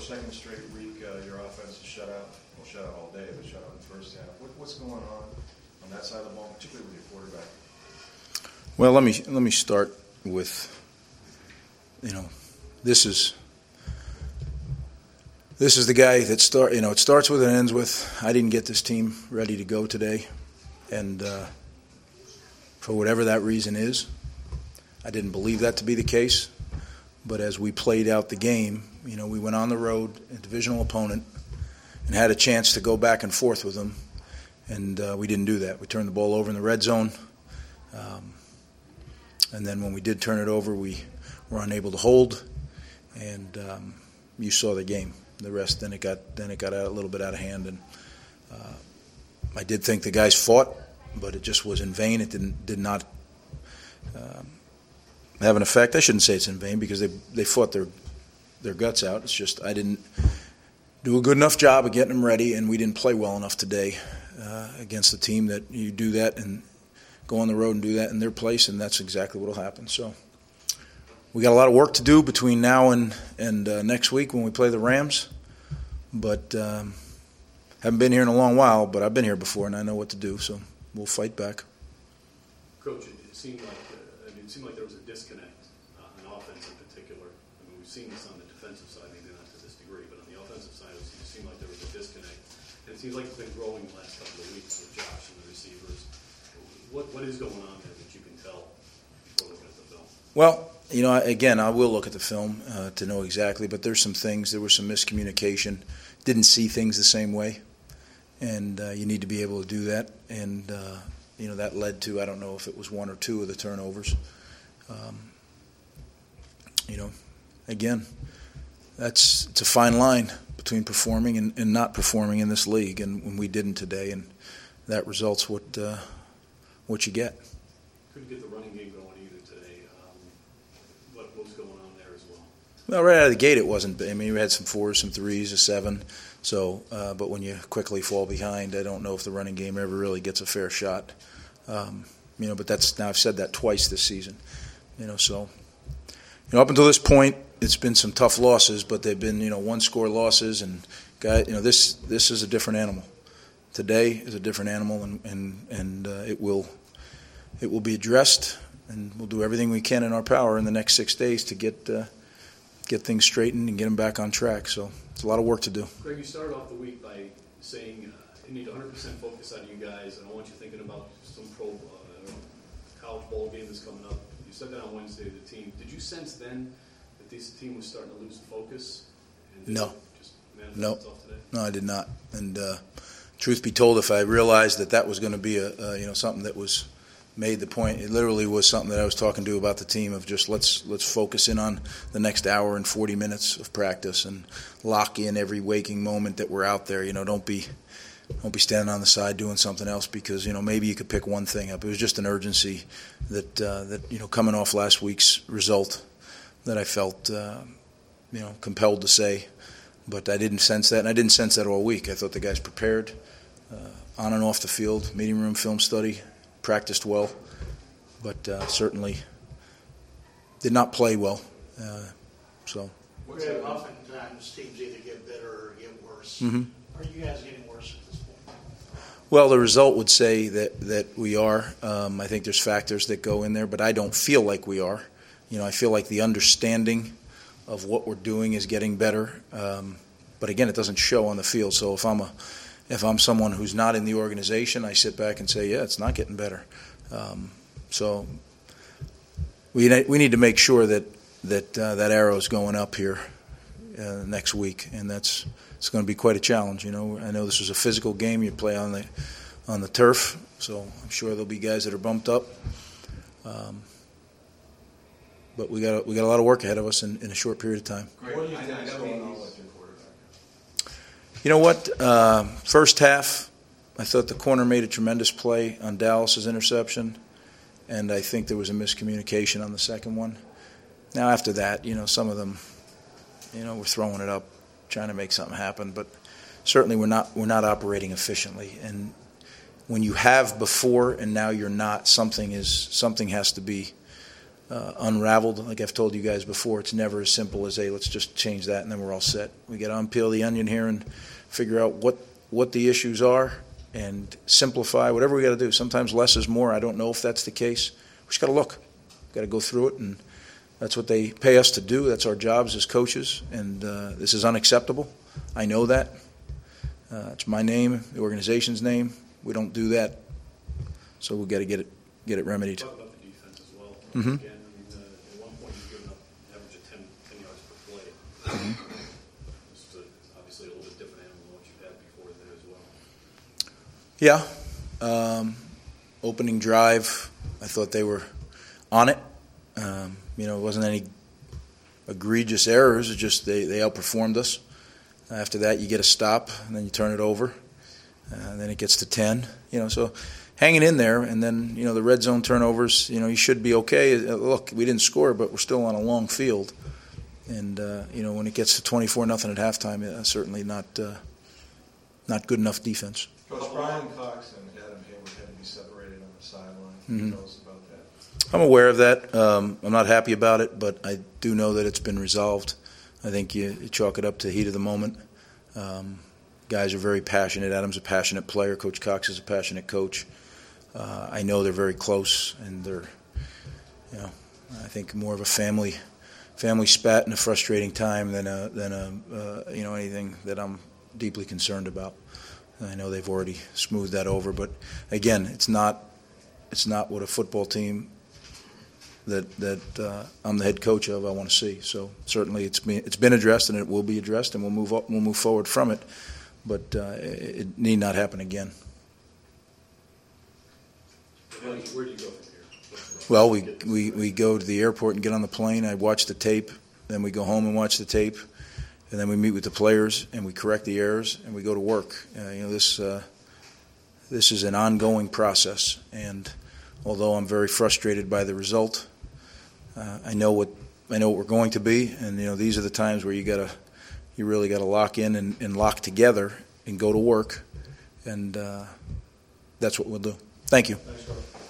second straight week, your offense is shut out. Well, shut out all day, but shut out in the first half. What's going on that side of the ball, particularly with your quarterback? Well, let me start with, this is the guy that it starts with and ends with. I didn't get this team ready to go today, and for whatever that reason is, I didn't believe that to be the case. But as we played out the game, we went on the road, a divisional opponent, and had a chance to go back and forth with them, and we didn't do that. We turned the ball over in the red zone, and then when we did turn it over, we were unable to hold, and you saw the game. The rest, then it got a little bit out of hand, and I did think the guys fought, but it just was in vain. It did not have an effect. I shouldn't say it's in vain because they fought their guts out. It's just I didn't do a good enough job of getting them ready, and we didn't play well enough today against a team that you do that and go on the road and do that in their place, and that's exactly what will happen. So we got a lot of work to do between now and next week when we play the Rams, but haven't been here in a long while, but I've been here before and I know what to do, so we'll fight back. Coach, it seemed like there was a disconnect on offense in particular. I mean, we've seen this on the defensive side, maybe not to this degree, but on the offensive side, it seemed like there was a disconnect. And it seems like it's been growing the last couple of weeks with Josh and the receivers. What is going on there that you can tell before looking at the film? Well, again, I will look at the film to know exactly, but there's some things. There was some miscommunication. Didn't see things the same way, and you need to be able to do that. And that led to, I don't know if it was one or two of the turnovers. Again, it's a fine line between performing and not performing in this league, and when we didn't today, and that results what you get. Couldn't get the running game going either today. What was going on there as well? Well, right out of the gate, it wasn't. I mean, we had some 4s, some 3s, a 7. So, but when you quickly fall behind, I don't know if the running game ever really gets a fair shot. But now I've said that twice this season. So up until this point, it's been some tough losses, but they've been one-score losses, and this is a different animal. Today is a different animal, and it will be addressed, and we'll do everything we can in our power in the next 6 days to get things straightened and get them back on track. So it's a lot of work to do. Greg, you started off the week by saying you need 100% focus out of you guys. I don't want you thinking about some college ball game that's coming up. You said that on Wednesday to the team. Did you sense then that this team was starting to lose the focus? No. No, I did not. And truth be told, if I realized that was going to be something that was made the point, it literally was something that I was talking to about the team of just let's focus in on the next hour and 40 minutes of practice and lock in every waking moment that we're out there. Don't be standing on the side doing something else because maybe you could pick one thing up. It was just an urgency that coming off last week's result that I felt compelled to say, but I didn't sense that, and I didn't sense that all week. I thought the guys prepared on and off the field, meeting room, film study, practiced well, but certainly did not play well. Oftentimes teams either get better or get worse. Mm-hmm. Are you guys getting worse at this point? Well, the result would say that we are. I think there's factors that go in there, but I don't feel like we are. I feel like the understanding of what we're doing is getting better. But again, it doesn't show on the field. So if I'm someone who's not in the organization, I sit back and say, yeah, it's not getting better. So we need to make sure that arrow is going up here next week, and it's going to be quite a challenge. I know this was a physical game. You play on the turf, so I'm sure there'll be guys that are bumped up. But we got a lot of work ahead of us in a short period of time. Great. What do you think is going on with your quarterback? You know what? First half, I thought the corner made a tremendous play on Dallas's interception, and I think there was a miscommunication on the second one. Now after that, some of them, were throwing it up, trying to make something happen, but certainly we're not operating efficiently. And when you have before and now you're not, something has to be unraveled. Like I've told you guys before, it's never as simple as, hey, let's just change that and then we're all set. We got to unpeel the onion here and figure out what the issues are and simplify whatever we got to do. Sometimes less is more. I don't know if that's the case. We just got to look. Got to go through it, and that's what they pay us to do. That's our jobs as coaches, and this is unacceptable. I know that. It's my name, the organization's name. We don't do that, so we got to get it remedied. Talk about the defense as well. Mm-hmm. Again, I mean, at one point you've given up an average of 10 yards per play. Mm-hmm. This is obviously a little bit different animal than what you've had before there as well. Yeah. Opening drive, I thought they were on it. It wasn't any egregious errors. It's just they outperformed us. After that, you get a stop, and then you turn it over. And then it gets to 10. So hanging in there, and then, the red zone turnovers, you should be okay. Look, we didn't score, but we're still on a long field. And, when it gets to 24-0 at halftime, certainly not good enough defense. Coach, Brian Cox and Adam Hayward had to be separated on the sideline. Can you tell us about that? I'm aware of that. I'm not happy about it, but I do know that it's been resolved. I think you chalk it up to the heat of the moment. Guys are very passionate. Adam's a passionate player. Coach Cox is a passionate coach. I know they're very close, and they're, I think more of a family spat and a frustrating time than anything that I'm deeply concerned about. I know they've already smoothed that over, but again, it's not what a football team that I'm the head coach of I want to see. So certainly it's been addressed, and it will be addressed, and we'll move forward from it. But it need not happen again. Where do you go from here? Well, we go to the airport and get on the plane. I watch the tape, then we go home and watch the tape, and then we meet with the players and we correct the errors and we go to work. This is an ongoing process, and although I'm very frustrated by the result, I know what we're going to be, and these are the times where you really got to lock in and lock together and go to work, and that's what we'll do. Thank you. Thanks, Coach.